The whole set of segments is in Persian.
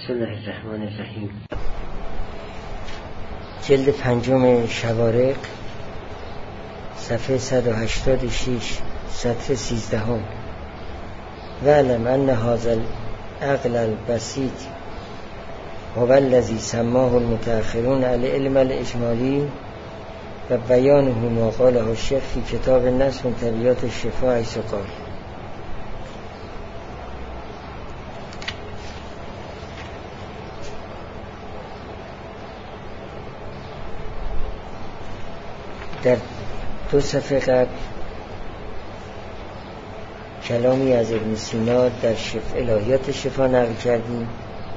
بسم الله الرحمن الرحیم. جلد 5 شوارق، صفحه 186، سطر 13. وَاعْلَمْ أَنَّ هَذَا الْعَقْلَ الْبَسِيطَ هو الذي سماه المتأخرون العلم الإجمالی و بیانه ما قاله الشیخ فی کتاب النص من طبیعات الشفاء حیث قال. در 2 صفحه قبل کلامی از ابن سینا در الهیات شفا نقل کردیم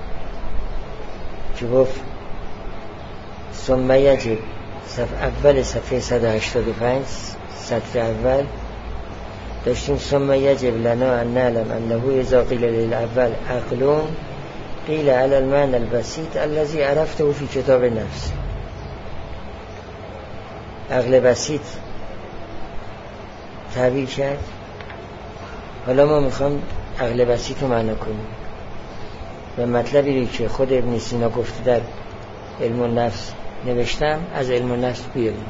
که گفت ثم یجب، اول صفحه 185 سطر اول داشتیم ثم یجب لنا ان نعلم انه اذا قیل للاول عقل قیل علی المعنى البسيط الذي عرفته فی کتاب النفس. عقل بسیط تعبیر کرد. حالا ما میخوام عقل بسیط رو معنی کنیم و مطلبی که خود ابن سینا گفته در علم النفس نوشتم از علم النفس بیاریم.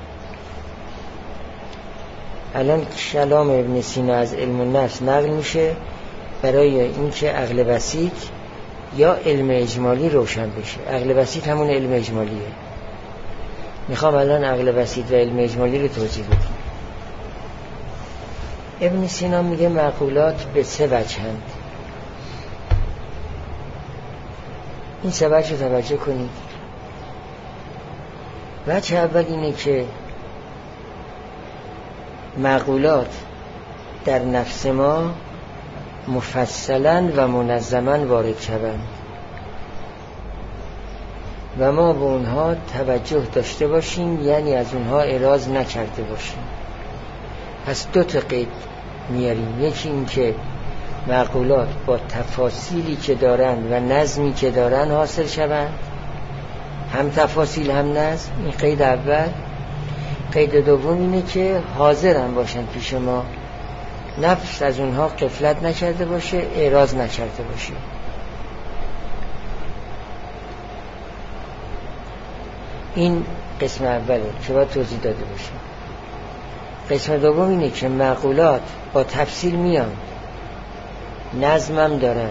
الان کلام ابن سینا از علم النفس نقل میشه برای اینکه عقل بسیط یا علم اجمالی روشن بشه. عقل بسیط همون علم اجمالیه. میخوام الان عقل بسیط و علم اجمالی رو توضیح بدیم. ابن سینا میگه معقولات به 3 وجهند. این 3 وجه رو توجه کنید. وجه اول اینه که معقولات در نفس ما مفصلا و منظما وارد شوند و ما به اونها توجه داشته باشیم، یعنی از اونها اعراض نکرده باشیم. پس 2 تا قید میاریم. یکی این که معقولات با تفاصیلی که دارن و نظمی که دارن حاصل شوند، هم تفاصیل هم نظم. این قید اول. قید دوم اینه که حاضرن باشن پیش ما، نفس از اونها غفلت نکرده باشه، اعراض نکرده باشه. این قسم اوله که باید توضیح داده باشه. قسم دوم اینه که معقولات با تفصیل میان، نظمم دارن.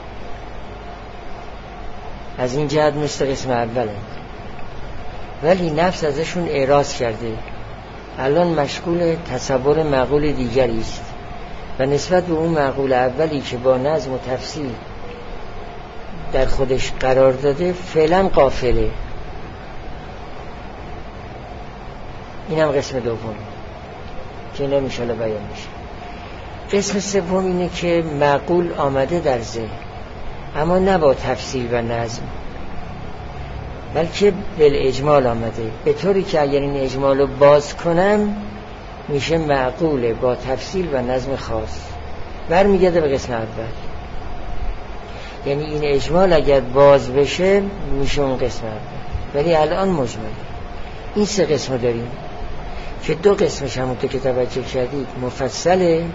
از این جهت مثل قسم اوله، ولی نفس ازشون اعراض کرده. الان مشغول تصور معقول دیگری است و نسبت به اون معقول اولی که با نظم و تفصیل در خودش قرار داده فعلا غافله. اینم قسم دوم که اینا انشاءالله بیان میشه. قسم سوم اینه که معقول آمده در ذهن اما نه با تفصیل و نظم، بلکه بالاجمال آمده، به طوری که اگر این اجمال رو باز کنم میشه معقول با تفصیل و نظم خاص. برمیگرده به قسم اول. یعنی این اجمال اگر باز بشه میشه اون قسم اول، ولی الان مجمل. این 3 قسم داریم که 2 قسمش همونطور که توجه کردید مفصله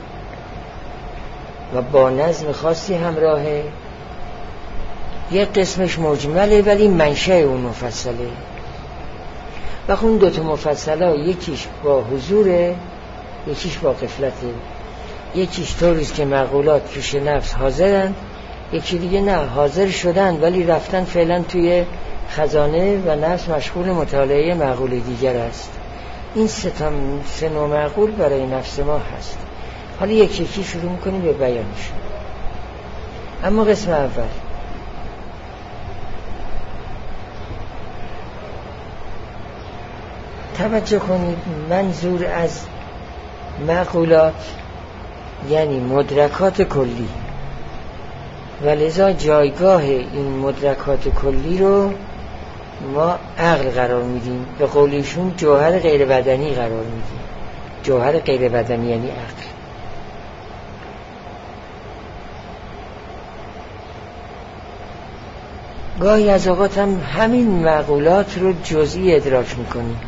و با نظم خاصی همراهه. یک قسمش مجمله ولی منشأ اون مفصله. و اون 2 تا مفصله یکیش با حضوره، یکیش با غفلته. یکیش طوریست که معقولات پیش نفس حاضرن، یکی دیگه نه، حاضر شدن ولی رفتن فعلا توی خزانه و نفس مشغول مطالعه معقول دیگر است. این 3 نوع معقول برای نفس ما هست. حالا یکی شروع میکنیم به بیانش. اما قسم اول، توجه کنید. منظور از معقولات یعنی مدرکات کلی و لذا جایگاه این مدرکات کلی رو ما عقل قرار میدیم. به قول ایشون جوهر غیر بدنی قرار میدیم. جوهر غیر بدنی یعنی عقل. گاهی از اوقات هم همین معقولات رو جزئی ادراک میکنیم.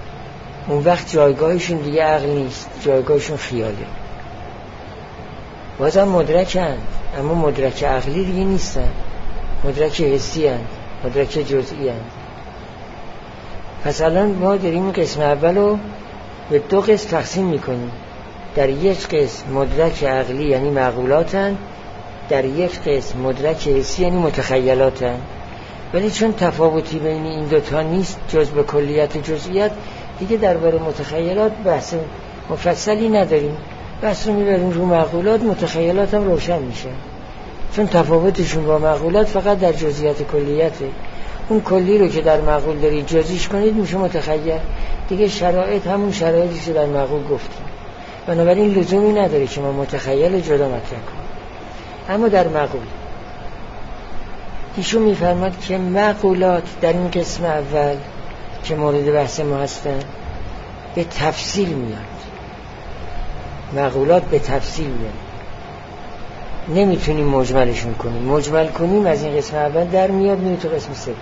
اون وقت جایگاهشون دیگه عقل نیست، جایگاهشون خیاله. بازم مدرکند، اما مدرک عقلی دیگه نیستن، مدرک حسی هستند، مدرک جزئی هستند. پس الان ما داریم این قسم اول رو به دو قسم تقسیم میکنیم. در یک قسم مدرک عقلی یعنی معقولاتن، در یک قسم مدرک حسی یعنی متخیلاتن. ولی چون تفاوتی بین این دوتا نیست جز به کلیت و جزئیات، دیگه درباره متخیلات بحث مفصلی نداریم، بحث رو میبریم رو معقولات. متخیلات هم روشن میشه، چون تفاوتشون با معقولات فقط در جزئیات کلیته. اون کلی رو که در معقول دارید جزئیش کنید میشه متخیل. دیگه شرایط همون شرایطی که در معقول گفتیم، بنابراین لزومی نداره که ما متخیل جدا مطرح کنیم. اما در معقول ایشون میفرماد که معقولات در این قسم اول که مورد بحث ما هستن به تفصیل میاد. معقولات به تفصیل میاد، نمیتونیم مجملشون کنیم. مجمل کنیم از این قسم اول در میاد میره تو قسم سوم.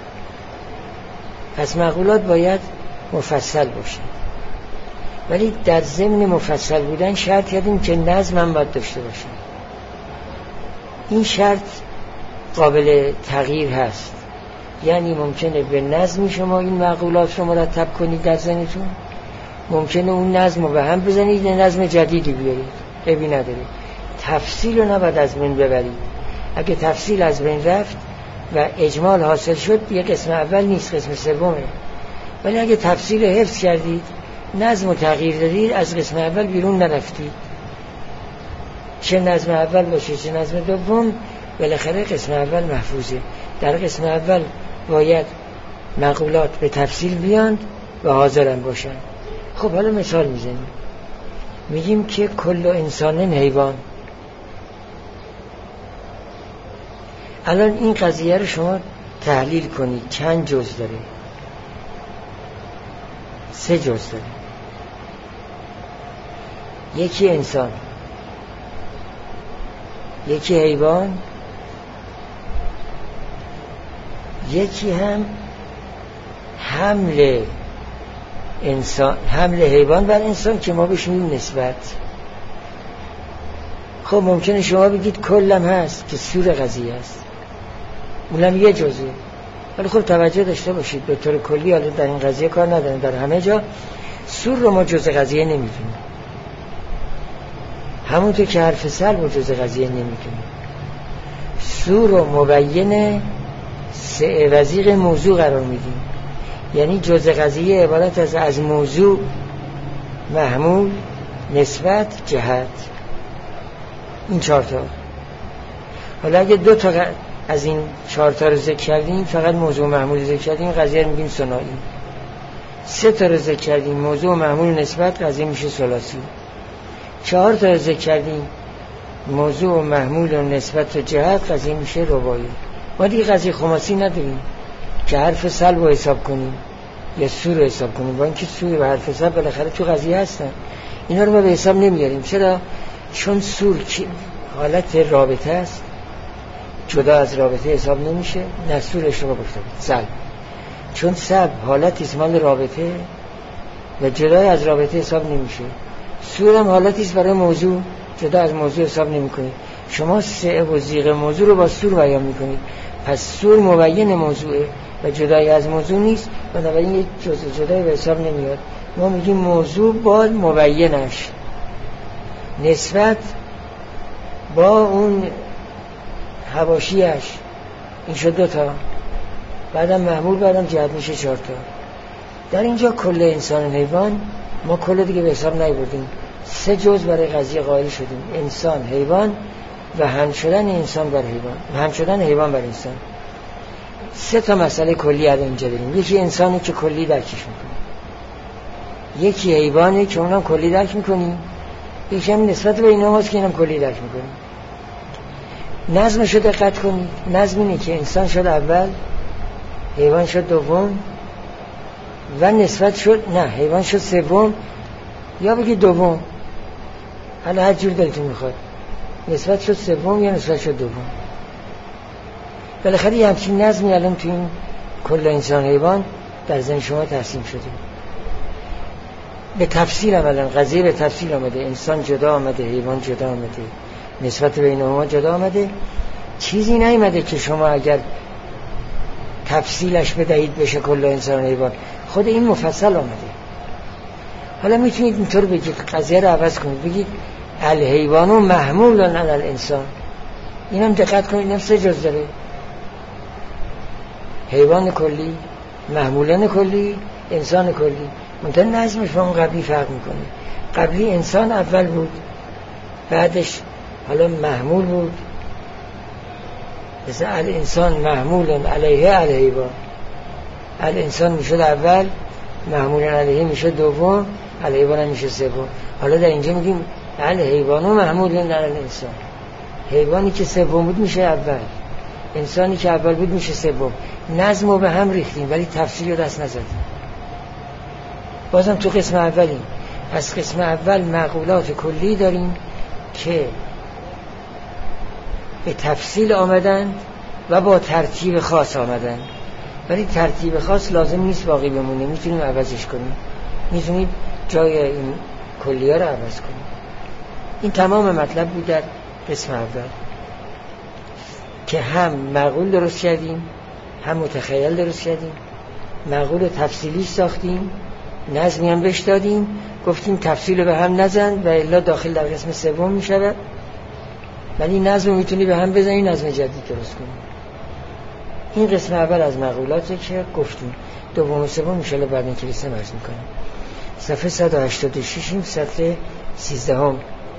پس معقولات باید مفصل باشه، ولی در ضمن مفصل بودن شرط کردیم که نظم هم باید داشته باشه. این شرط قابل تغییر هست، یعنی ممکنه به نظم شما این معقولات رو مرتب کنید در ذهنتون، ممکنه اون نظم رو به هم بزنید نظم جدیدی بیارید، عیبی نداره. تفصیل رو نباید از بین ببرید. اگه تفصیل از بین رفت و اجمال حاصل شد یه قسم اول نیست، قسم سومه. ولی اگه تفصیل حفظ کردید، نظم رو تغییر دادید، از قسم اول بیرون نرفتید، چه نظم اول باشه چه نظم دوم، بالاخره قسم اول محفوظه. در قسم اول باید معقولات به تفصیل بیاند و حاضرن باشن. خب حالا مثال میزنیم، میگیم که کل انسان حیوان. الان این قضیه رو شما تحلیل کنید، چند جز داره؟ 3 جز داره. یکی انسان، یکی حیوان، یکی هم حمل انسان، حمل حیوان بر انسان که ما بهش میگیم نسبت. خب ممکنه شما بگید کلم هست که سور قضیه است، اونم یه جزه. ولی خب توجه داشته باشید به طور کلی، حالا در این قضیه کار نداریم، در همه جا سور رو ما جزء قضیه نمیدونیم، همونطور که حرف سلب رو جزء قضیه نمیدونیم. سور رو مبین سه وزیق موضوع قرار میدیم، یعنی جزء قضیه عبارت از موضوع، محمول، نسبت، جهت. این 4 تا. حالا اگه 2 تا از این 4 تا رو ذکر کردیم، فقط موضوع محمول ذکر کردیم، قضیه رو میگیم ثنایی. 3 تا رو ذکر کردیم، موضوع محمول نسبت، قضیه میشه ثلاثی. 4 تا رو ذکر کردیم، موضوع محمول و نسبت و جهت، قضیه میشه رباعی. ما دیگه قضیه خماسی نداریم که حرف سلب رو حساب کنیم یا سور رو حساب کنیم، با اینکه سور و حرف سلب بالاخره تو قضیه هستن، اینا رو ما به حساب نمیاریم. چرا؟ چون سور حالت رابطه است، جدا از رابطه حساب نمیشه. نه سور اشتباه گفتم، سلب. چون سلب حالتی است مال رابطه و جدا از رابطه حساب نمیشه. سور هم حالتی است برای موضوع، جدا از موضوع حساب نمیکنید. شما سه وزیق موضوع رو با سور بیان میکنید، پس سور مبین موضوعه و جدای از موضوع نیست، بنابراین یک جزء جدای به حساب نمیاد. ما میگیم موضوع با مبینش، نسبت با اون حواشیش، این شد 2 تا، بعدم محمول، بعدم جهت، میشه 4 تا. در اینجا کل انسان حیوان ما کل دیگه به حساب نیاوردیم، 3 جز برای قضیه قائل شدیم، انسان، حیوان و هم شدن انسان بر حیوان، هم شدن حیوان بر انسان. 3 تا مسئله کلی از اینجا داریم. یکی انسانی که کلی درکش میکنیم، یکی حیوانی که اونم کلی درک میکنیم، یکی هم نسبت به اینا هست که اینم کلی درک میکنیم. نظمشو دقت کنید. نظم اینه که انسان شد اول، حیوان شد دوم و نسبت شد، نه حیوان شد سوم یا بگید دوم، حالا هر جور دلتون میخواد، نسبت شد سوم یا نسبت شد دوم. بالاخره همچین نظمی الان تو این کل انسان حیوان در ذهن شما ترسیم شده. به تفصیل الان قضیه به تفصیل آمده، انسان جدا آمده، حیوان جدا آمده، نسبت بینهما جدا آمده. چیزی نیامده که شما اگر تفصیلش بدهید بشه کل انسان حیوان. خود این مفصل آمده. حالا میتونید اینطور بگید، قضیه رو عوض کنید، بگید الحیوان محمول علی الانسان. اینم دقت کنید، اینم 3 جز داره: حیوان کلی، محمولان کلی، انسان کلی. منتها نظمش با اون قبلی فرق میکنه. قبلی انسان اول بود، بعدش حالا محمول بود، مثل الانسان محمول علیه الحیوان. الانسان میشد اول، محمول علیه میشد دوم، الحیوان هم میشه سوم. حالا در اینجا میگیم الحیوان محمول علی الانسان. حیوانی که سوم بود میشه اول، انسانی که اول بود میشه سوم. نظم رو به هم ریختیم ولی تفصیل رو دست نزدیم. بازم تو قسم اولیم. پس قسم اول معقولات کلی داریم که به تفصیل آمدن و با ترتیب خاص آمدن، ولی ترتیب خاص لازم نیست باقی بمونه، میتونیم عوضش کنیم، میتونیم جای این کلیه رو عوض کنیم. این تمام مطلب بود در قسم اول که هم معقول درست کردیم، هم متخیل درست کردیم، معقول تفصیلی ساختیم، نظمی هم بهش دادیم، گفتیم تفصیل رو به هم نزن و الا داخل در قسم سوم می شود، ولی نظم میتونی به هم بزنی، نظم جدید درست کنی. این قسم اول از معقولاته که گفتیم. دوم و سوم میشاله بعد این کلیسه مرز میکنیم. صفحه 186 سطر 13.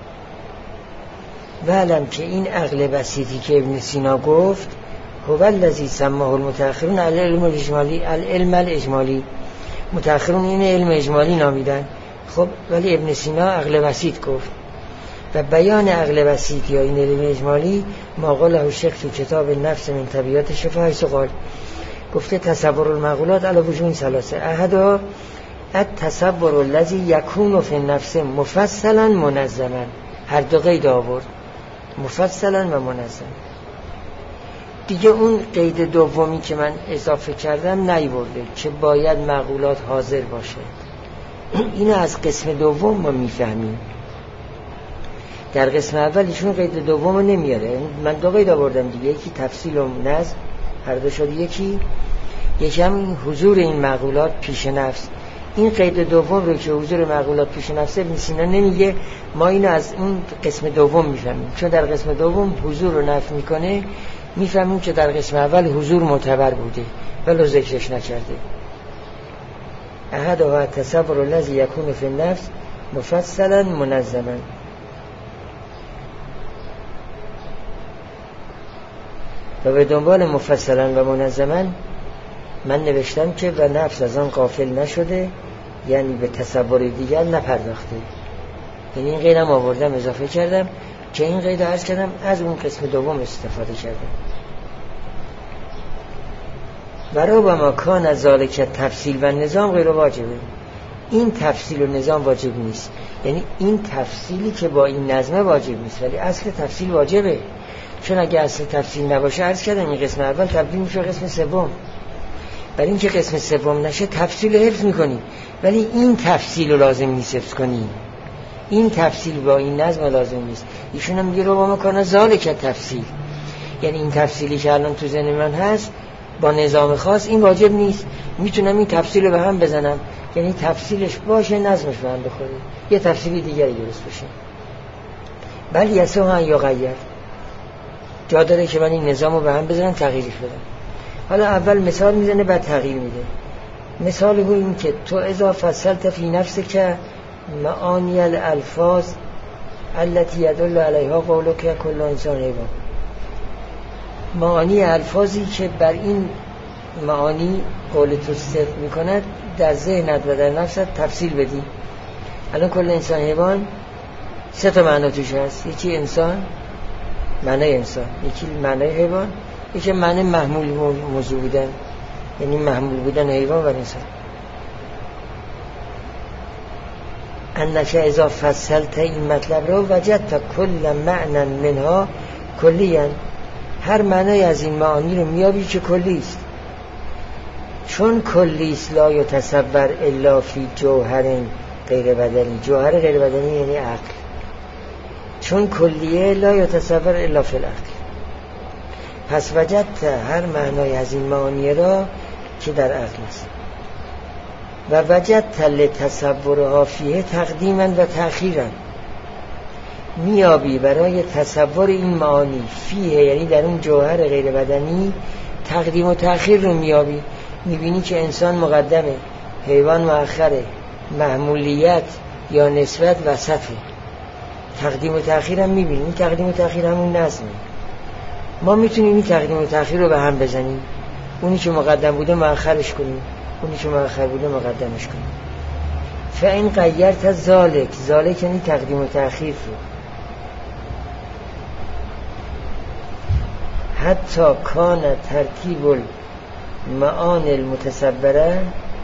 وعلم که این عقل بسیطی که ابن سینا گفت هو الذی سماه المتأخرون العلم الاجمالی، العلم الاجمالی. متأخرون این علم اجمالی نامیدن. خب ولی ابن سینا عقل بسیط گفت و بیان عقل بسیط یا این علم اجمالی ما قاله شیخ تو کتاب نفس من طبیعت شفا حیث قال، گفته تصور المعقولات علی وجوه ثلاثه: احدها التصور الذی یکون فی النفس مفصلا منظما. هر دو قید آورد، مفصلا و منظم. دیگه اون قید دومی که من اضافه کردم نیورده که باید معقولات حاضر باشه. اینو از قسم دوم ما میفهمیم. در قسم اول ایشون قید دوم رو نمیاره. من 2 قید آوردم دیگه، یکی تفصیل و نظم، هر دو شد یکی هم حضور این معقولات پیش نفس. این قید دوم رو که حضور معقولات پیش نفس ابن سینا نمیگه، ما اینو از اون قسم دوم میفهمیم. چون در قسم دوم حضور رو نفی میکنه، میفهمیم که در قسم اول حضور معتبر بوده ولو ذکرش نکرده. احدها التصور الذی یکون فی النفس مفصلا منظما. و به دنبال مفصلا و منظما من نوشتم که و نفس از آن غافل نشده، یعنی به تصور دیگر نپرداخته. یعنی این قیدم آوردم اضافه کردم که این قید عرض کردم از اون قسم دوم استفاده کردم. برای ما کان از ذالک تفصیل و نظام غیر واجبه. این تفصیل و نظام واجب نیست، یعنی این تفصیلی که با این نظمه واجب نیست، ولی اصل تفصیل واجبه. چون اگه اصل تفصیل نباشه عرض کردم این قسم اول تبدیل میشه قسم سوم. برای اینکه قسم سوم نشه تفصیل حفظ میکنی، ولی این تفصیل رو لازم نیست حفظ کنی. این تفصیل با این نظم لازم نیست. ایشون هم میگه رو با مکان ذالک تفصیل، یعنی این تفصیلی که الان تو ذهن من هست با نظام خاص این واجب نیست. میتونم این تفصیل رو به هم بزنم، یعنی تفصیلش باشه نظمش به هم بخوره، یه تفصیلی دیگری درست بشه. بلی یسوها یا غیر، جا داره که من این نظام رو به هم بزنم تغییرش بدم. حالا اول مثال میزنه بعد تغییر میده. مثال هو این که تو اذا فصلت فی نفسک که معانی الالفاظ التي يدل علیها قولک کل انسان حیوان. معانی الفاظی که بر این معانی قول تو صدق میکند در ذهنت و در نفست تفصیل بدی. الان کل انسان حیوان 3 تا معنا توش هست، یکی انسان معنی انسان، یکی معنی حیوان، یکی معنی محمول موضوع بودن، یعنی محمول بودن حیوان و انسان. انک اذا فصلت این مطلب رو وجدت کل معنی منها کلیاً، هر معنی از این معانی رو میابی که کلی است. چون کلی است لا یتصور الا فی جوهر غیر بدنی. جوهر غیر بدنی یعنی عقل. چون کلیه لا یتصور الا فی العقل. پس وجدت هر معنای از این معانی را که در عقل است و وجدت لتصورها فیه تقدیما و تأخیرا، میابی برای تصور این معانی فیه یعنی در اون جوهر غیر بدنی تقدیم و تأخیر رو میابی. میبینی که انسان مقدمه، حیوان مؤخره، محمولیت یا نسبت وسطه. تقدیم و تأخیر هم میبینی. این تقدیم و تأخیر همون نظمه. ما میتونیم این تقدیم و تأخیر رو به هم بزنیم، اونی که مقدم بوده مؤخرش کنیم، اونی که مؤخر بوده مقدمش کنیم. فإن غیرت ذالک یعنی تقدیم و تأخیر رو، حتی کان ترتیب المعانی المتصوره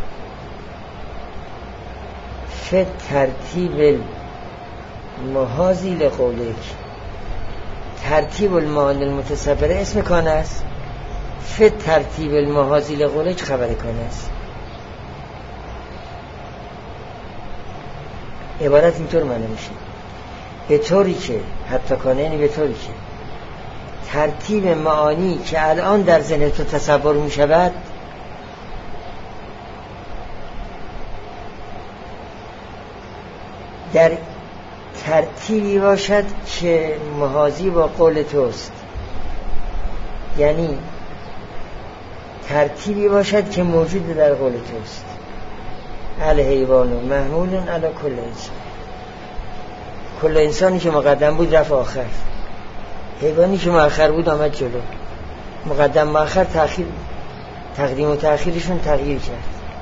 فی ترتیب المحاذی لقولک. ترتیب المعانی المتصوره اسم کان است، فی ترتیب المحاذی لقولک خبر کان است. عبارت اینطور معنی میشه، به طوری که حتی کانه یعنی به طوری که ترتیب معانی که الان در ذهن تو تصور می شود در ترتیبی باشد که محاذی با قول توست، یعنی ترتیبی باشد که موجود در قول توست. الحیوان محمول علی کل انسان، کل انسانی که مقدم بود رفت آخر، حیوانی که مؤخر بود آمد جلو. مقدم مؤخر تقدیم و تأخیرشون تغییر کرد،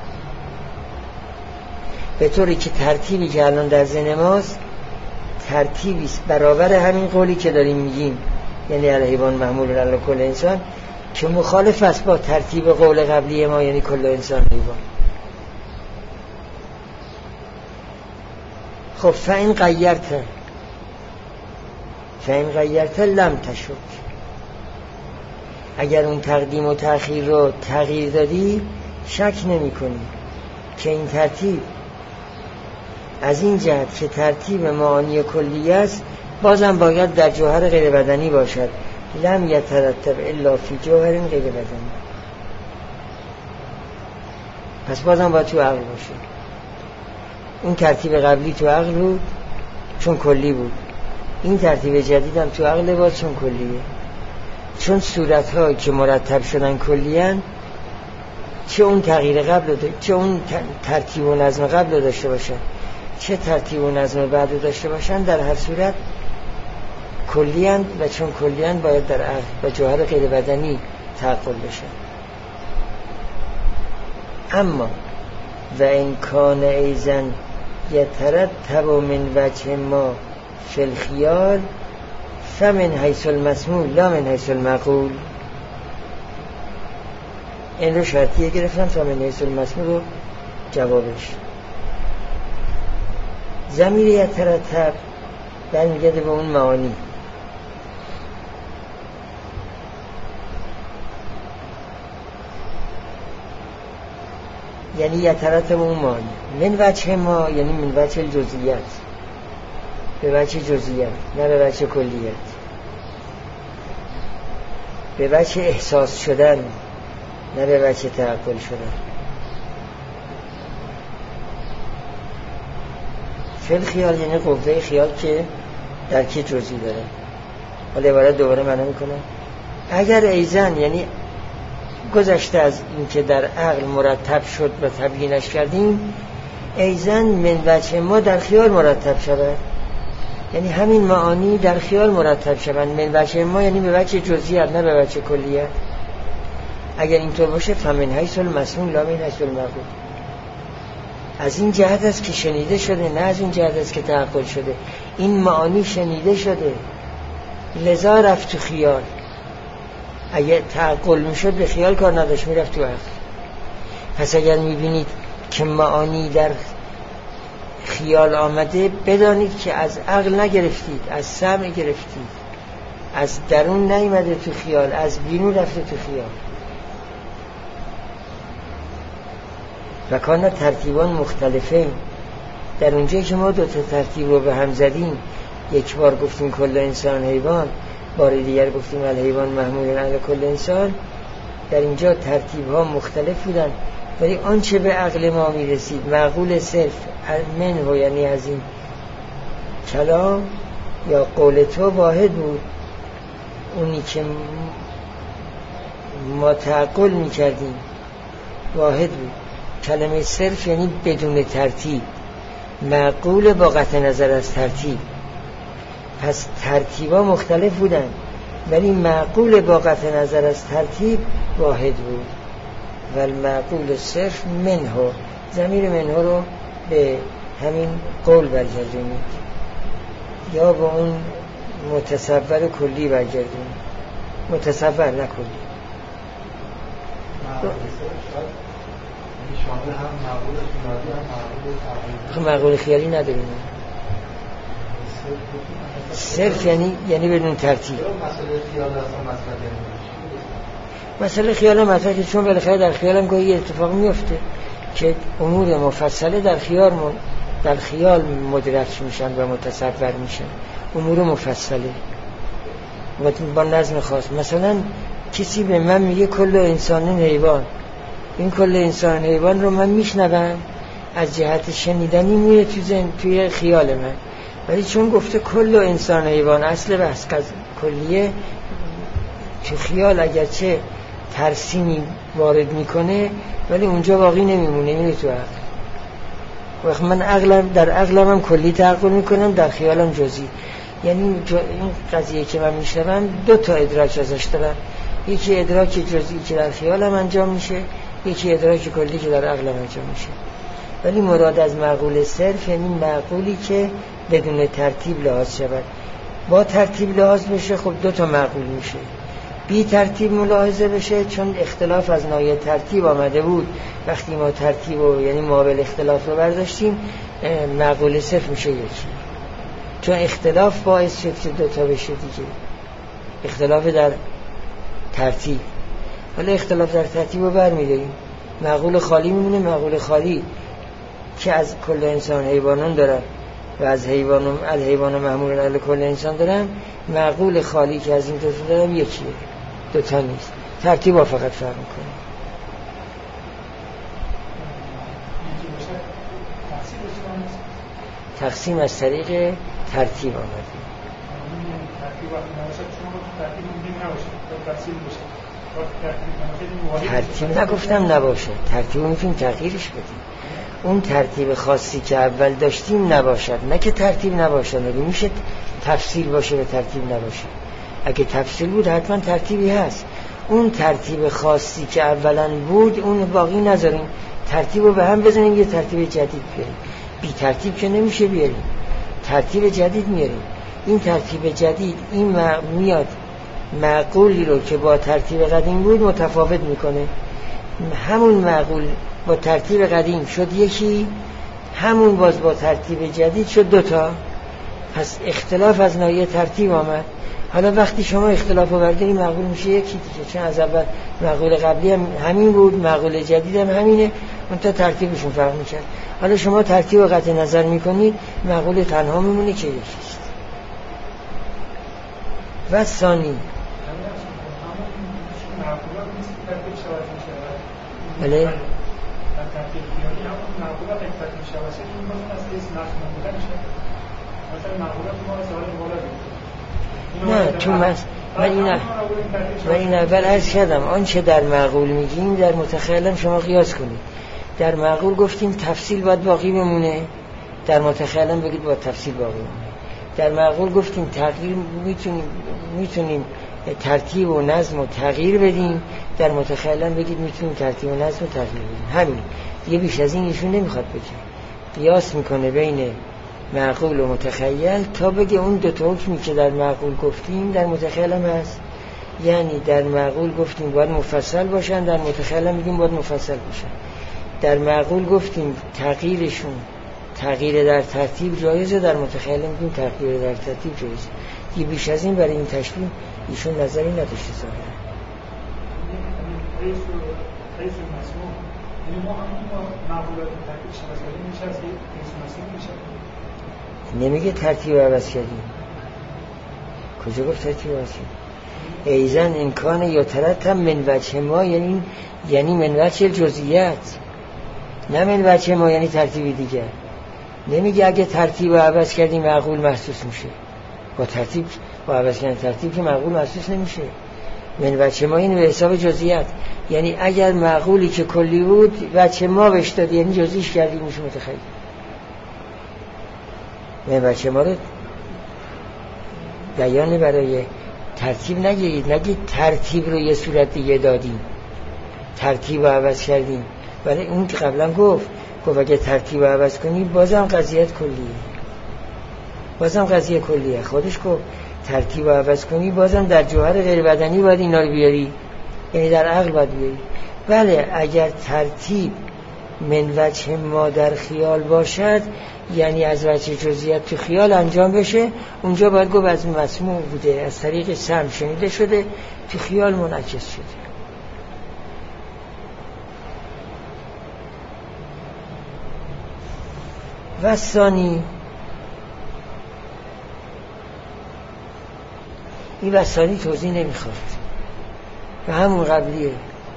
به طوری که ترتیبی که الان در ذهن ماست ترتیبی برابر همین قولی که داریم میگیم، یعنی الحیوان محمول علی کل انسان، که مخالف است با ترتیب قول قبلی ما، یعنی کل انسان حیوان. خب فإن غیرت لم تشک، اگر اون تقدیم و تأخیر رو تغییر دادی شک نمی کنی که این ترتیب از این جهت که ترتیب معانی کلی است بازم باید در جوهر غیر بدنی باشد. لم یترتب الا فی جوهر غیر بدنی، پس بازم باید تو عقل باشه. اون ترتیب قبلی تو عقل بود چون کلی بود، این ترتیب جدید هم تو عقل بود چون کلیه. چون صورت‌هایی که مرتب شدن کلیان، چه اون تغییر قبل چه اون ترتیب و نظم قبل داشته باشن، چه ترتیب و نظم بعد داشته باشن، در هر صورت کلیان و چون کلیان باید در عقل و جوهر غیر بدنی تعقل بشن. اما و این کان ایزن یترتب من وجه ما فی الخیال فمن حیث المسموع لا من حیث المعقول. این رو شرطیه گرفتم تا من حیث المسموع رو جوابش. ضمیر یترتب برمیگرده به اون معانی، یعنی یترتب اون معانی. من وجه ما یعنی من وجه الجزئیات، به وجه جزئیات نه به وجه کلیت، به وجه احساس شدن نه به وجه تعقل شدن. فعل خیال یعنی قوه خیال که درکی جزئی داره. حالا عبارت دوباره معنی میکنم. اگر ایزن یعنی گذشته از این که در عقل مرتب شد و تبیینش کردیم، ایزن من وجه ما در خیال مرتب شود، یعنی همین معانی در خیال مرتب شوند. من وجه ما یعنی به وجه جزئیات نه به وجه کلیت. اگر اینطور باشه فمن حیث المسموع لا من حیث المعقول، از این جهت است که شنیده شده نه از این جهت است که تعقل شده. این معانی شنیده شده لذا رفت تو خیال. اگر تعقل میشد به خیال کار نداشت، میرفت تو عقل. پس اگر میبینید که معانی در خیال آمده، بدانید که از عقل نگرفتید، از سمع گرفتید، از درون نیامده تو خیال، از بیرون رفته تو خیال. و کانا ترتیبان مختلفه، در اونجایی که ما دو تا ترتیب رو به هم زدیم یک بار گفتیم کل انسان حیوان، بار دیگر گفتیم الحیوان محمول علی کل انسان. در اینجا ترتیب ها مختلف بودن، ولی آنچه به عقل ما میرسید معقول صرف منه، یعنی از این کلام یا قول تو واحد بود. اونی که ما تعقل میکردیم واحد بود. کلمه صرف یعنی بدون ترتیب، معقول با قطع نظر از ترتیب. پس ترتیبا مختلف بودن ولی معقول با قطع نظر از ترتیب واحد بود. و المعقول صرف منه، ضمیر منه رو به همین قول برگردونید یا به اون متصور کلی برگردونید. متصور نه کلی. معقول خیالی نداریم. صرف یعنی بدون ترتیب. مسئله خیال هم مطرحه، چون بالاخره در خیال هم گاهی اتفاق میفته که امور مفصله در خیال مدرک میشن و متصور میشن. امور مفصله و با نظم خاص. مثلا کسی به من میگه کل انسان حیوان، این کل انسان حیوان رو من میشنوم، از جهت شنیدنی میره توی خیال من، ولی چون گفته کل انسان حیوان، اصل بحث کلیه، تو خیال اگرچه ترسیمی وارد میکنه ولی اونجا باقی نمیمونه، میره تو عقل. وقت من در عقلم هم کلی تعقل میکنم، در خیالم جزئی. یعنی این قضیه که من میشنوم دو تا ادراک ازش دارم، یکی ادراک جزئی که در خیالم انجام میشه، یکی ادراک کلی که در عقلم انجام میشه. ولی مراد از معقول صرف یعنی معقولی که بدون ترتیب لحاظ شود. با ترتیب لحاظ بشه خب دو تا معقول میشه. بی ترتیب ملاحظه بشه چون اختلاف از ناحیه ترتیب آمده بود. وقتی ما ترتیب و یعنی مابل اختلاف رو برداشتیم، معقول صرف میشه یکی، چون اختلاف باعث شد که دو تا بشه دیگه. اختلاف در ترتیب، ولی اختلاف در ترتیب رو برمیداریم، معقول خالی میمونه. معقول خالی که از کل انسان حیوانان دارن و از الحیوان محمول علی کل انسان دارن، معقول خالی که از این دو تا دارن یکیه، دو تا نیست. ترتیب ها فقط فرق میکنه. تقسیم از طریق ترتیب آمده. ترتیب نگفتم نباشه، ترتیب میتونیم تغییرش بدیم. اون ترتیب خاصی که اول داشتیم نباشد، نه که ترتیب نباشه. میشه تفصیل باشه و ترتیب نباشه. اگه تفصیل بود حتما ترتیبی هست. اون ترتیب خاصی که اولا بود اون باقی نذاریم، ترتیب رو به هم بزنیم، یه ترتیب جدید بیاریم. بی ترتیب که نمیشه بیاریم، ترتیب جدید میاریم. این ترتیب جدید این میاد معقولی رو که با ترتیب قدیم بود متفاوت میکنه. همون معقول با ترتیب قدیم شد یکی، همون باز با ترتیب جدید شد دوتا. پس اختلاف از ناحیه ترتیب آمد. حالا وقتی شما اختلاف رو برداری معقول میشه یکی دیگه، چون از اول معقول قبلی هم همین بود، معقول جدید هم همینه، اون تا ترتیبشون فرق میکرد. حالا شما ترتیب رو قطع نظر میکنید، معقول تنها میمونه که یکیست. و ثانی بله نه تو من این اول عرض کردم آنچه در معقول میگیم در متخیلم شما قیاس کنید. در معقول گفتیم تفصیل باید باقی بمونه، در متخیلم بگید باید تفصیل باقی بمونه. در معقول گفتیم تغییر میتونیم ترتیب و نظم و تغییر بدیم، در متخیلم بگید میتونیم ترتیب و نظم و تغییر بدیم. همین دیگه، بیش از این ایشون نمیخواد بگه. قیاس میکنه بین معقول و متخیل تا بگه اون دو تا حکمی که در معقول گفتیم در متخیل هم هست. یعنی در معقول گفتیم باید مفصل باشن، در متخیل هم میگیم باید مفصل باشن. در معقول گفتیم تغییرشون تغییر در ترتیب جایزه، در متخیل هم میگیم تغییر در ترتیب جایزه. دیگه بیش از این برای این تشبیه ایشون نظری نداشته ظاهرا. نمیگه ترتیب عوض کردیم. کجا گفت ترتیب عوض کردیم؟ ایزن امکان یا ترتب من وجه ما، یعنی من وجه جزئیات، نه من وجه ما یعنی ترتیب دیگر. نمیگه اگه ترتیب عوض کردیم معقول محسوس میشه. با ترتیب با عوض کردن ترتیب که معقول محسوس نمیشه. من وجه ما این به حساب جزئیات، یعنی اگر معقولی که کلی بود وجه ما بهش داد یعنی جزئیش کردیم میشه متخیل. من وجه ما رو بیان برای ترتیب نگید ترتیب رو یه صورت دیگه دادیم، ترتیب رو عوض کردیم. ولی اون که قبلا گفت اگه ترتیب رو عوض کنی بازم قضیت کلیه. خودش گفت ترتیب رو عوض کنی بازم در جوهر غیر بدنی باید اینا رو بیاری، یعنی در عقل باید بیاری. بله اگر ترتیب من وجه ما در خیال باشد، یعنی از وجه جزئیات تو خیال انجام بشه، اونجا باید گفت از مسموع بوده، از طریق سمع شنیده شده، تو خیال منعکس شده. و ثانی، این وثانی توضیح نمیخواد و همون قبلیه.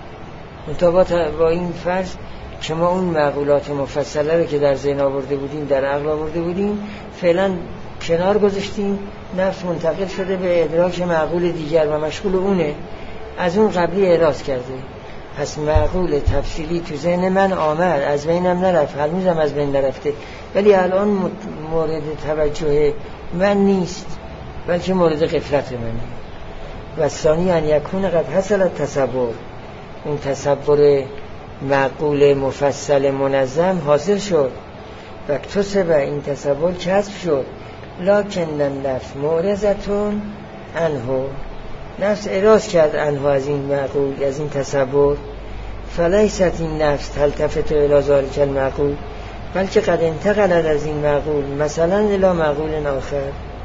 با این فرض که ما اون معقولات مفصله رو که در ذهن آورده بودیم، در عقل آورده بودیم، فعلا کنار گذاشتیم، نفس منتقل شده به ادراک معقول دیگر و مشغول اونه، از اون قبلی اعراض کرده. پس معقول تفصیلی تو ذهن من آمد، از بینم نرفت، هنوزم از بین نرفته، ولی الان مورد توجه من نیست، بلکه مورد غفلت منه. و ثانی ان یکون قد حصل التصور، اون تصور معقول مفصل منظم حاصل شد و اکتسب، این تصور کسب شد. لکن النفس معرضتون عنه، نفس اعراض کرد عنه، از این معقول، از این تصور. فلیست این نفس تلتفت الی ذلک المعقول، بلکه قد انتقلت از این معقول مثلا الی معقول آخر.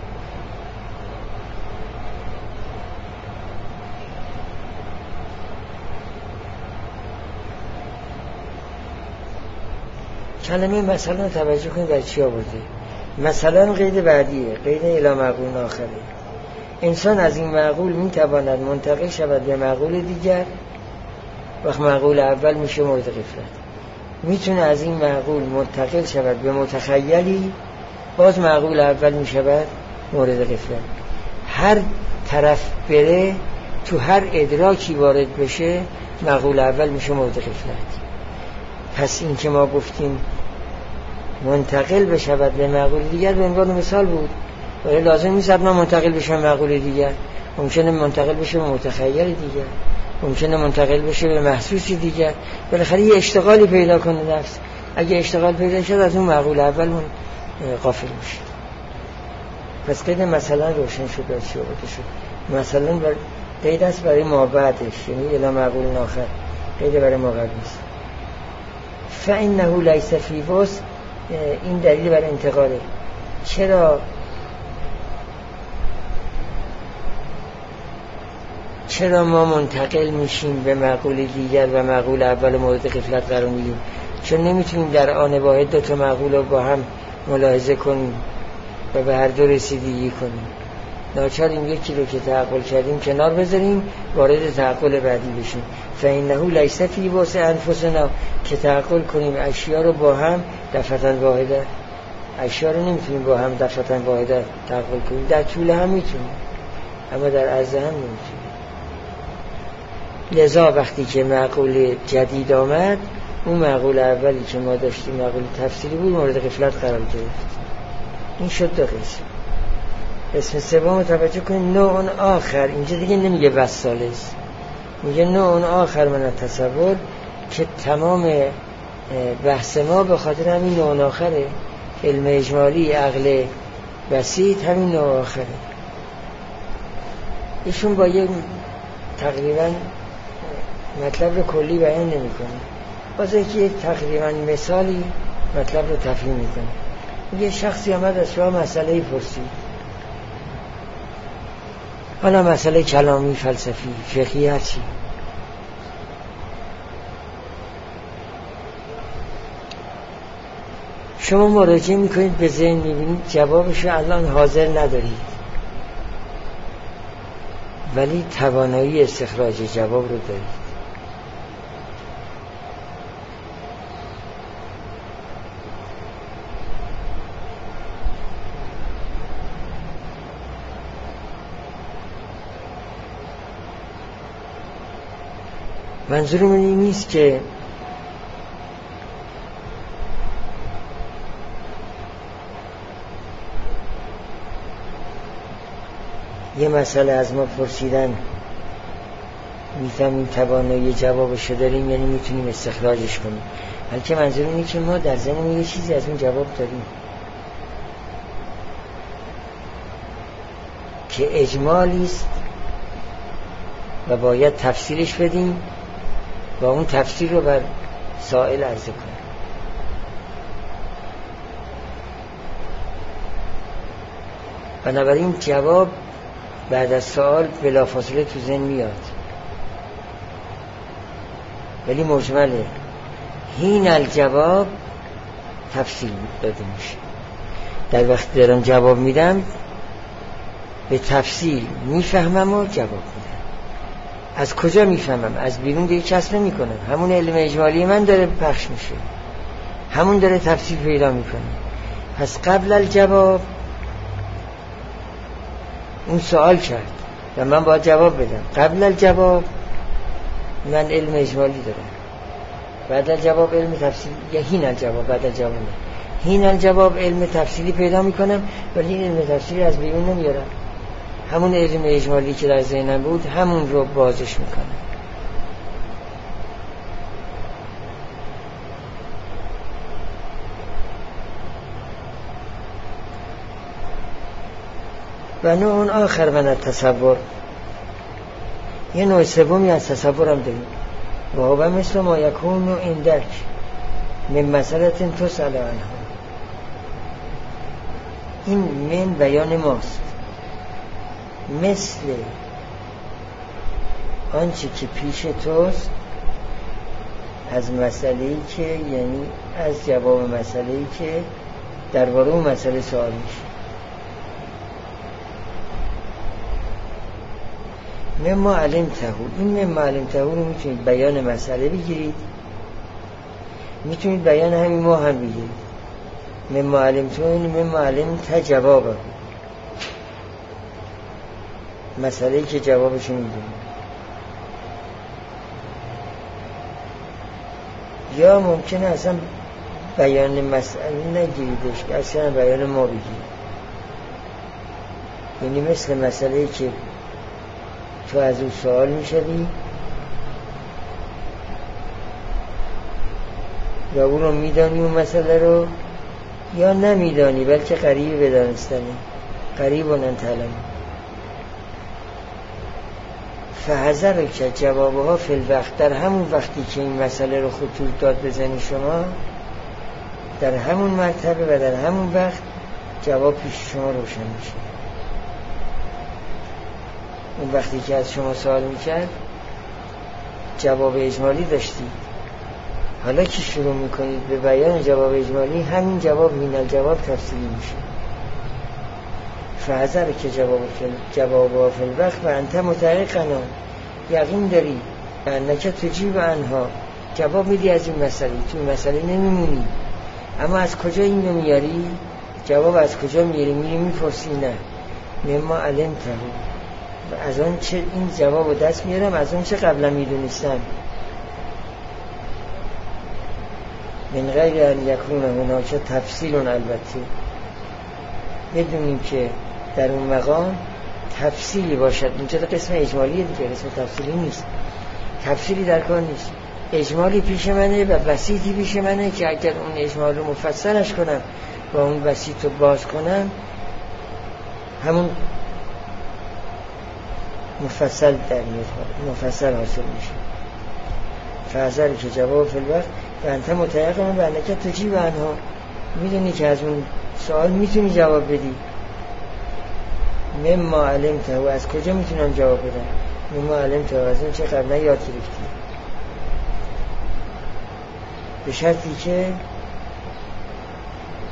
کلمه مثلا توجه کنید در چی آورده. مثلا قید بعدیه، قید الی معقول آخره. انسان از این معقول میتواند منتقل شود به معقول دیگر، وقت معقول اول میشه مورد غفلت. میتونه از این معقول منتقل شود به متخیلی، باز معقول اول میشود مورد غفلت. هر طرف بره، تو هر ادراکی وارد بشه، معقول اول میشه مورد غفلت. پس این که ما گفتیم منتقل بشود به معقول دیگر به عنوان مثال بود، ولی لازم نیست ما منتقل بشیم معقول دیگر. ممکنه منتقل بشه به متخیل دیگر، ممکنه منتقل بشه به محسوسی دیگر. بالاخره یه اشتغالی پیدا کنه نفس. اگه اشتغال پیدا شد از اون معقول اول غافل میشه. پس قید مثلا روشن شد از چی آورده شد. مثلا قید است برای ما بعدش، یعنی الی معقول آخر، قید برای ما قبل نیست. فإنه لیس فی وسع، این دلیل برای انتقاله. چرا ما منتقل میشیم به معقول دیگر و معقول اول مورد غفلت قرار میدیم؟ چون نمیتونیم در آن واحد دو تا معقول رو با هم ملاحظه کنیم و به هر دو رسیدگی کنیم. ناچار این یکی رو که تعقل کردیم کنار بذاریم، وارد تعقل بعدی بشیم. فإنه لیس فی وسع انفسنا، که تعقل کنیم اشیا رو با هم دفعة واحده. اشیا رو نمیتونیم با هم دفعة واحده تعقل کنیم، در طول هم میتونیم اما در عرض هم نمیتونیم. لذا وقتی که معقول جدید آمد، اون معقول اولی که ما داشتیم معقول تفسیری بود، مورد غفلت قرار گرفت. این شد دو قسم. اسم سوم توجه کنید، نوع آخر. اینجا دیگه نمیگه وسالس، میگه نوع آخر من تصور، که تمام بحث ما به خاطر همین نوع آخره. علم اجمالی، عقل بسیط، همین نوع آخره. ایشون با یه تقریبا مطلب رو کلی بیان نمی کنه، بازه که یک تقریبا مثالی مطلب رو تفهیم می کنه. یه شخصی آمد از شما مسئله پرسید، حالا مسئله کلامی، فلسفی، فقهی، هرچی. شما مراجعه میکنید به ذهن میبینید جوابشو الان حاضر ندارید، ولی توانایی استخراج جواب رو دارید. منظورم این نیست که یه مسئله از ما پرسیدن میفهمیم توانایی جوابشو داریم یعنی میتونیم استخراجش کنیم، بلکه منظور اینه که ما در ذهنمون یه چیزی از اون جواب داریم که اجمالی است و باید تفسیرش بدیم و اون تفسیر رو بر سائل عرضه کنیم. بنابراین جواب بعد از سوال بلافاصله تو ذهن میاد، ولی مجمله. هین الجواب تفصیل داده میشه. در وقت دارم جواب میدم به تفصیل میفهمم و جواب میدم. از کجا میفهمم؟ از بیرون دیگه کسب نمی کنم، همون علم اجمالی من داره پخش میشه، همون داره تفصیل پیدا میکنه. پس قبل الجواب اون سوال کرد و من باید جواب بدم. قبل الجواب من علم اجمالی دارم، بعد الجواب علم تفصیلی، یا هین الجواب بعد الجواب نه. هین الجواب علم تفصیلی پیدا میکنم، ولی علم تفصیلی از بیرون نمیارم، همون علم اجمالی که در ذهنم بود همون رو بازش میکنم. و نوع آخر من التصور، یه نوع سومی از تصورم داریم و هو مثل ما یکون عندک من مسئله تسأل عنها. این من بیان ماست، مثل آنچه که پیش توست از مسئله‌ای که یعنی از جواب مسئله‌ای که درباره اون مسئله سوال میشه. مما علمته، این مما علمته رو میتونید بیان مسئله بگیرید، میتونید بیان همین ما هم بگیرید. مما علمته یعنی مما علمته جوابه، مسئله‌ای که جوابشو میدونید. یا ممکنه اصلا بیان مسئله نگیریدش، اصلا بیان ما بگیرید. یعنی مثل مسئله‌ای که تو از اون سوال میشدی یا اون رو میدانی اون مسئله رو، یا نمیدانی بلکه قریب بدانستنی، قریب و ننتعلم. فحذر که جوابها فی الوقت، در همون وقتی که این مسئله رو خطور داد بزنی شما، در همون مرتبه و در همون وقت جواب پیش شما روشن میشه. اون وقتی که از شما سوال میکرد جواب اجمالی داشتید، حالا که شروع میکنید به بیان جواب اجمالی، همین جواب این الجواب تفصیلی میشه. فحذر که جواب فی الوقت و انت متعقنا، یقین داری انک تجیب عنها، جواب میدی از این مسئله، تو این مسئله نمیمونی. اما از کجا این نمیاری؟ جواب از کجا میاری؟ میری میپرسی؟ نه، مما علمته، از اون چه این جواب رو دست میارم، از اون چه قبلا میدونستم. من غیر ان یکون هناک تفصیل، البته بدونیم که در اون مقام تفصیلی باشد. اینجا قسم اجمالیه دیگه، قسم تفصیلی نیست، تفصیلی در کار نیست. اجمالی پیش منه و وسیطی پیش منه که اگر اون اجمال رو مفصلش کنم و اون وسیط رو باز کنم، همون مفصل در میاد، مفصل حاصل میشه. فحذر که جواب فی الوقت و انت متعقنا و انک تجیب عنها، میدونی که از اون سوال میتونی جواب بدی. مما علمته، و از کجا میتونم جواب بدم؟ مما علمته، از اون چه قبلا یاد گرفتی، به شرطی که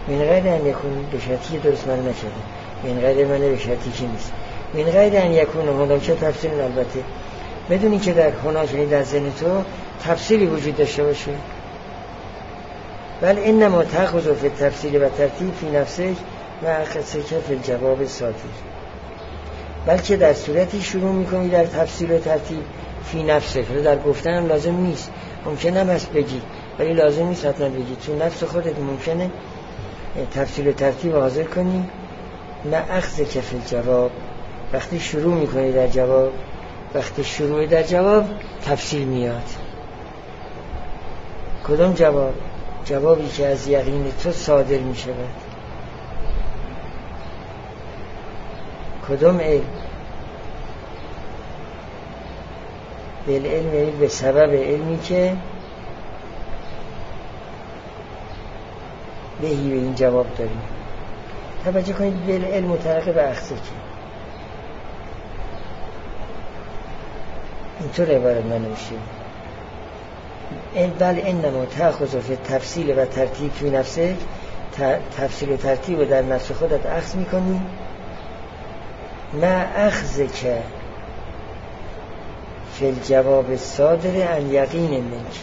من غیر ان یکون به شرطی درست من نکردم، من غیر من به شرطی که نیست، من غیر ان یکون هناک تفصیل، البته بدونی که در هناک یعنی در ذهن تو تفصیلی وجود داشته باشه. بل انما تأخذ فی التفصیل و ترتیب فی نفسک و اخذک فی الجواب صادر، بلکه در صورتی شروع میکنی در تفصیل و ترتیب فی نفسک. در گفتن هم لازم نیست، ممکنه هم هست بگی ولی لازم نیست حتما بگی، تو نفس خودت ممکنه تفصیل و ترتیب حاضر کنی. ما اخذک فی الجواب، وقتی شروع میکنی در جواب، وقتی شروع در جواب تفصیل میاد. کدوم جواب؟ جوابی که از یقین تو صادر می شود. کدوم علم؟ بالعلم یعنی به سبب علمی که بهی به این جواب داریم. توجه کنید بالعلم متعلق به اخذک، اینطور عبارت من نمیشه. بل انما تأخذ فی تفصیل و ترتیب فی نفسک، تفصیل و ترتیب رو در نفس خودت اخذ میکنی. ما اخذک فی الجواب صادر عن یقین منک،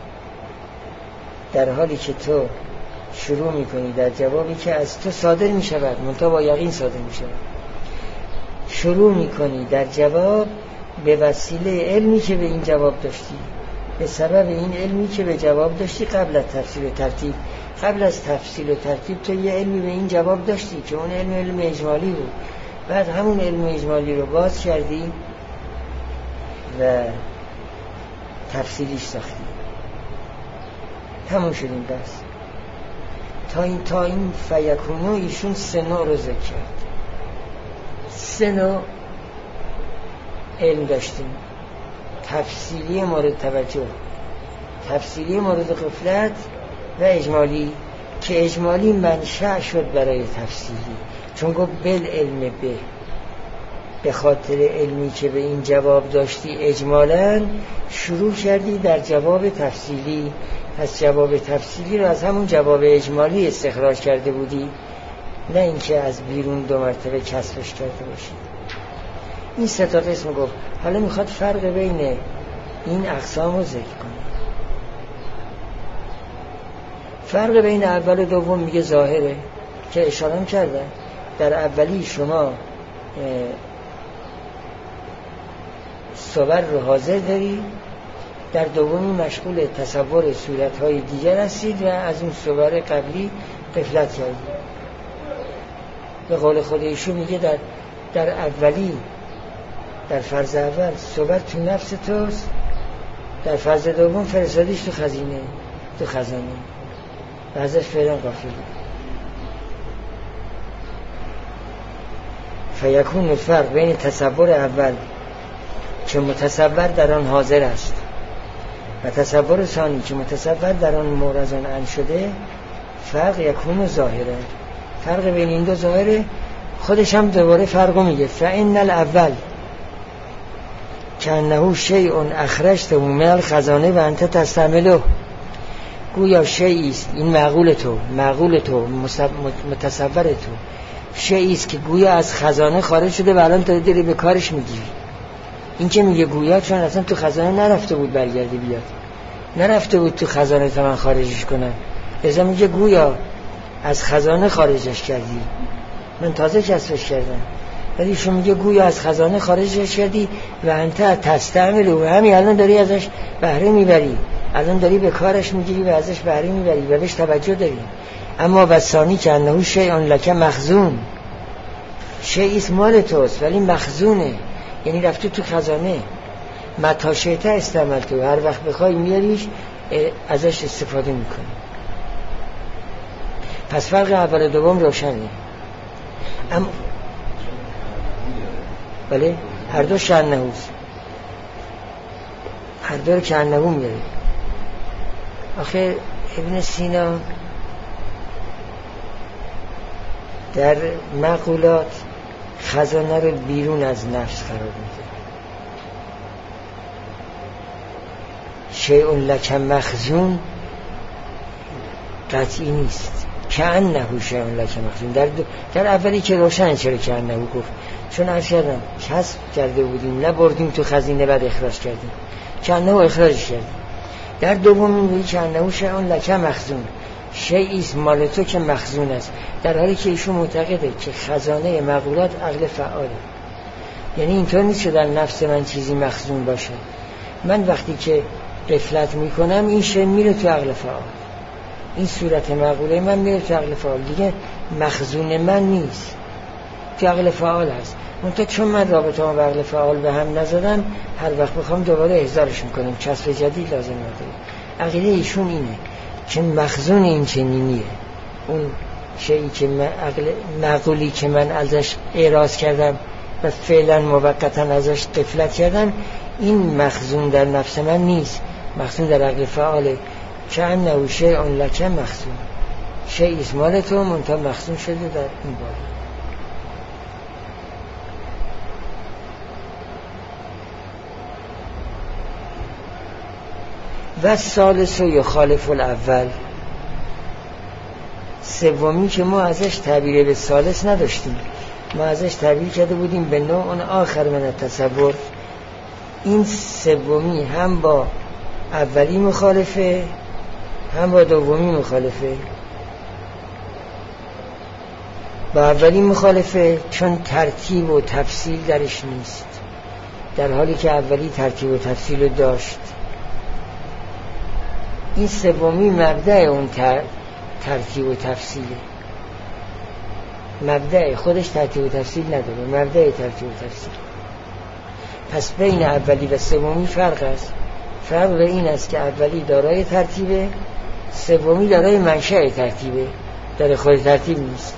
در حالی که تو شروع میکنی در جوابی که از تو صادر میشود، منتها با یقین صادر میشود. شروع میکنی در جواب به وسیله علمی که به این جواب داشتی، به سبب این علمی که به جواب داشتی قبل از تفصیل و ترتیب. قبل از تفصیل و ترتیب تو یه علمی به این جواب داشتی که اون علم اجمالی بود، بعد همون علم اجمالی رو باز کردی و تفصیلیش ساختی. تموم شدیم بس. تا این فیکونو ایشون 3 نوع رو ذکر کرد. 3 نوع علم داشتیم: تفصیلی مورد توجه، تفصیلی مورد غفلت و اجمالی، که اجمالی منشأ شد برای تفصیلی، چون گفت بل علم به خاطر علمی که به این جواب داشتی اجمالاً شروع کردی در جواب تفصیلی. پس جواب تفصیلی رو از همون جواب اجمالی استخراج کرده بودی، نه اینکه از بیرون 2 مرتبه کسبش کرده باشی. این 3 تا قسم گفت. حالا میخواد فرق بین این اقسام رو ذکر کنه. فرق بین اول و دوم میگه ظاهره، که اشاره کردن. در اولی شما صور رو حاضر داری، در دومی مشغول تصور صورتهای دیگر هستید و از اون صور قبلی غفلت کردید. به قول خود ایشون میگه در اولی، در فرض اول صور تو نفس توست، در فرض دوم فرستادیش تو خزانه و ازش فعلا غافل بود. فیکون الفرق بین تصور اول که متصور در آن حاضر است و تصور ثانی که متصور در آن معرضان عن شده، فرق یکون ظاهره. فرق بین این دو ظاهره. خودش هم دوباره فرقو میگه. فإن الاول کأنه شیء اخرجته من الخزانه و انت تستعمله، گویا شیئی است، این معقول تو متصور تو شیئی است که گویا از خزانه خارج شده و الان تو داری به کارش میگیری. این که میگه گویا چون اصلا تو خزانه نرفته بود برگردی بیاد، نرفته بود تو خزانه تا من خارجش کنم، لذا میگه گویا از خزانه خارجش کردی، من تازه کسبش کردم. ولی شما میگه گویا از خزانه خارجش کردی و انت تستعمل، و همین الان داری ازش بهره میبری، الان داری به کارش میگیری و ازش بهره میبری و بهش توجه داری. اما وثانی که انه شیء لک مخزون، شیء اسم مال توست ولی مخزونه، یعنی رفته تو خزانه. متا شیطه استعمال تو، هر وقت بخوای میاریش ازش استفاده میکنی. پس فرق اول و دوم روشنه. اما بله هر دو شأنهوست، هر دو رو کأنهو میاره. آخه ابن سینا در مقولات خزانه رو بیرون از نفس قرار میده. شیء لک مخزون قطعی نیست، کأنه شیء لک مخزون. در اولی که روشن چرا کأنه گفت؟ چون عرض کردم کسب کرده بودیم، نه بردیم تو خزینه بعد اخراج کردیم، کأنه اخراجش کردیم. در دومی میگه کأنه شیء لک مخزون، شیئی است مال تو که مخزون است، در حالی که ایشون معتقده که خزانه مقولات عقل فعاله. یعنی اینطور نیست که در نفس من چیزی مخزون باشه، من وقتی که غفلت میکنم این شی میره تو عقل فعال، این صورت مقوله من میره تو عقل فعال، دیگه مخزون من نیست، تو عقل فعال هست. منتها چون من رابطه با عقل فعال به هم نزدم، هر وقت بخوام دوباره احضارش میکنم، چسب جدید لازم نداره. عقیده ایشون اینه که مخزون این چنینیه، اون شیئی که معقولی که من ازش اعراض کردم و فعلا موقتا ازش غفلت کردم، این مخزون در نفس من نیست، مخزون در عقل فعاله. کأنه شیء لک مخزون، شیء است مال تو منتها مخزون شده در این باره. و ثالث یخالف الاول، سومی که ما ازش تعبیر به ثالث نداشتیم، ما ازش تعبیر کرده بودیم به نوع آخر من التصور. این سومی هم با اولی مخالفه هم با دومی مخالفه. با اولی مخالفه چون ترتیب و تفصیل درش نیست، در حالی که اولی ترتیب و تفصیل داشت. این سومی مبدأ اون ترتیب و تفصیله، مبدأ خودش ترتیب و تفصیل نداره، مبدأ ترتیب و تفصیل. پس بین اولی و سومی فرق است. فرق به این است که اولی دارای ترتیبه، سومی دارای منشأ ترتیبه، داره خود ترتیب نیست.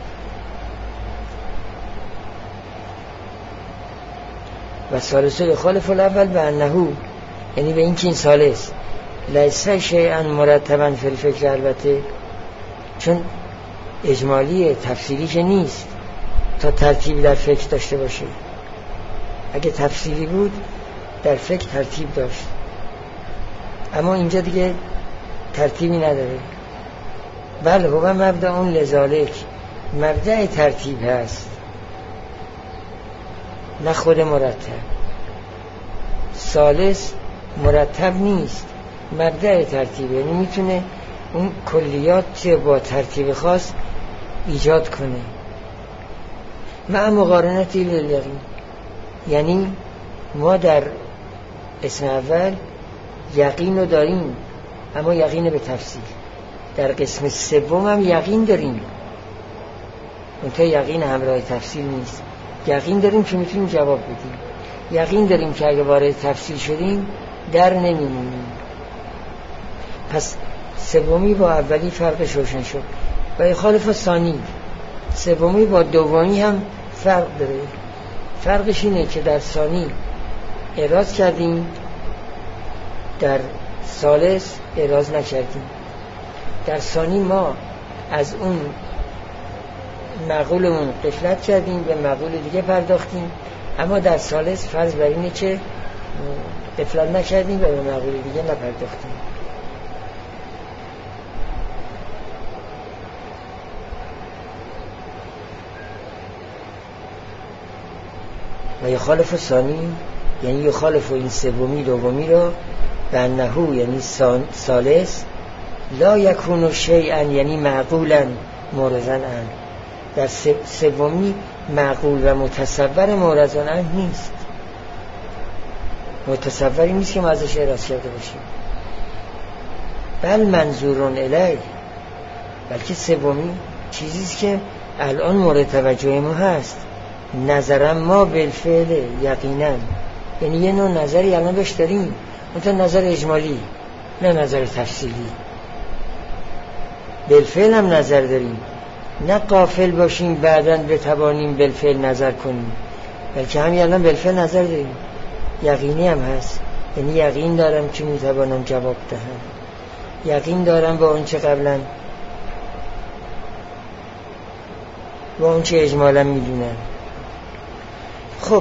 و ثالث یخالف الاول به انه، یعنی به این که این ثالث لیس شیئا مرتبا فی الفکر، البته چون اجمالی تفصیلی که نیست تا ترتیب در فکر داشته باشه. اگه تفصیلی بود در فکر ترتیب داشت، اما اینجا دیگه ترتیبی نداره. بله هو مبدأ اون لذالک، مبدأ ترتیب هست نه خود مرتب. ثالث مرتب نیست، مبدأ ترتیبه، یعنی میتونه اون کلیات با ترتیب خاص ایجاد کنه. مع مقارنتی لیقین، یعنی ما در اسم اول یقین رو داریم اما یقین به تفصیل، در قسم سوم هم یقین داریم منتها یقین همراه تفصیل نیست. یقین داریم که میتونیم جواب بدیم، یقین داریم که اگه وارد تفصیل شدیم در نمیمونیم. پس سومی با اولی فرقش روشن شد. و یخالف ثانی، سومی با دومی هم فرق داره. فرقش اینه که در ثانی اعراض کردیم، در ثالث اعراض نکردیم. در ثانی ما از اون معقولمون غفلت کردیم، به معقول دیگه پرداختیم، اما در ثالث فرض بر اینه که غفلت نکردیم و به معقول دیگه نپرداختیم. و یخالف ثانی یعنی یخالف این سومی دومی را به انه، یعنی ثالث لا یکون شیئا، یعنی معقولا مورزا ان، در سومی معقول و متصور مورزا ان نیست، متصوری نیست که ما ازش اعراض کرده باشیم. بل منظورون الیه، بلکه سومی چیزیست که الان مورد توجه ما هست. نظرم ما بالفعل یقینا، یعنی یه نوع نظری الان بهش داریم، منتها نظر اجمالی نه نظر تفصیلی. بالفعل هم نظر داریم، نه غافل باشیم بعداً بتوانیم بالفعل نظر کنیم، بلکه همین الان بالفعل نظر داریم. یقینی هم هست، یعنی یقین دارم که میتوانم جواب دهم، یقین دارم با اون چه قبلا با اون چه اجمالا میدونم. خب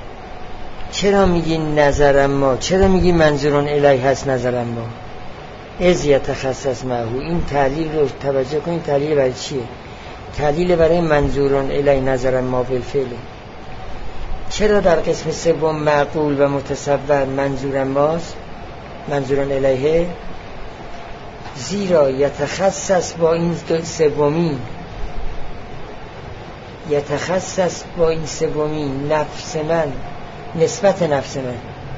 چرا میگی نظرم ما، چرا میگی منظورون الیه هست نظرم ما؟ از یتخصص معه. این تعلیل رو توجه کنید، تعلیل برای چیه؟ تعلیل برای منظورون الی نظر ما بالفعل. چرا در قسم سوم معقول و متصور منظورن ماست، منظورن الیه؟ زیرا یتخصص با این سومی، یتخصص با این سومی نفس من، نسبت نفس من،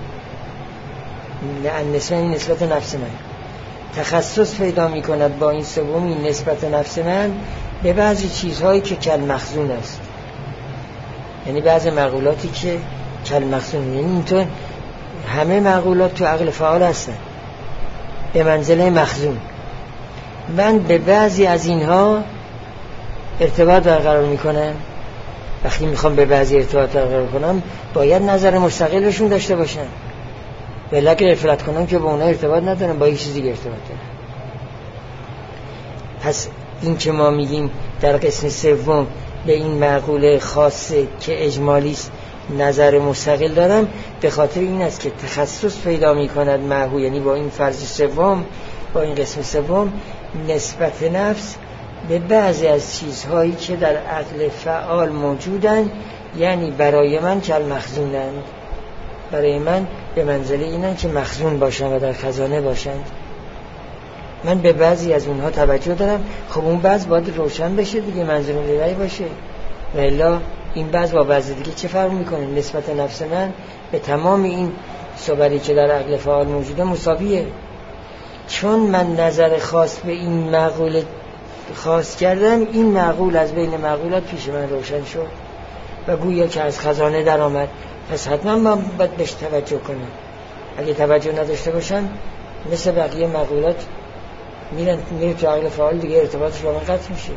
نسبت نفس من تخصص پیدا می کند با این سومی نسبت نفس من به بعضی چیزهایی که کل مخزون است. یعنی بعضی معقولاتی که کل مخزون، یعنی اینطور همه معقولات تو عقل فعال هستن به منزله مخزون. من به بعضی از اینها ارتباط برقرار میکنم. وقتی میخوام به بعضی ارتباط برقرار کنم باید نظر مستقل بهشون داشته باشم، ولی اگه غفلت کنم که با اونها ارتباط ندارم، با یک چیز دیگه ارتباط دارم. پس این که ما میگیم در قسم سوم به این معقوله خاصه که اجمالی است نظر مستقل دارم، به خاطر این است که تخصص پیدا میکند معهو، یعنی با این فرض سوم، با این قسم سوم نسبت نفس به بعضی از چیزهایی که در عقل فعال موجودند، یعنی برای من کل مخزونند، برای من به منزله اینند که مخزون باشند و در خزانه باشند. من به بعضی از اونها توجه دارم. خب اون بعض باید روشن بشه دیگه، منظور الهی باشه، و الا این بعض با بعض دیگه چه فرق میکنه؟ نسبت نفس من به تمام این صبری که در عقل فعال موجوده مساویه. چون من نظر خاص به این معقول خاص کردم، این معقول از بین معقولات پیش من روشن شد و گویا که از خزانه در آمد. پس حتما من باید بهش توجه کنم. اگه توجه نداشته باشم مثل بقیه معقولات میره تو عقل فعال دیگه، ارتباطش با من قطع میشه.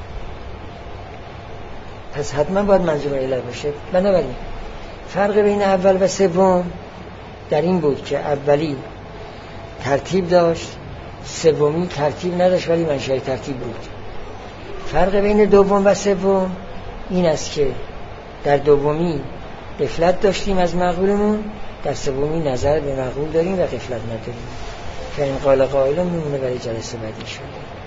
پس حتما باید منظور الهی باشه. بنابراین فرق بین اول و سوم در این بود که اولی ترتیب داشت، سومی ترتیب نداشت ولی منشأ ترتیب بود. فرق بین دوم و سوم این است که در دومی غفلت داشتیم از معقولمون، در سومی نظر به معقول داریم و غفلت نداریم. که این قال قائل میمونه برای جلسه بعدی شده.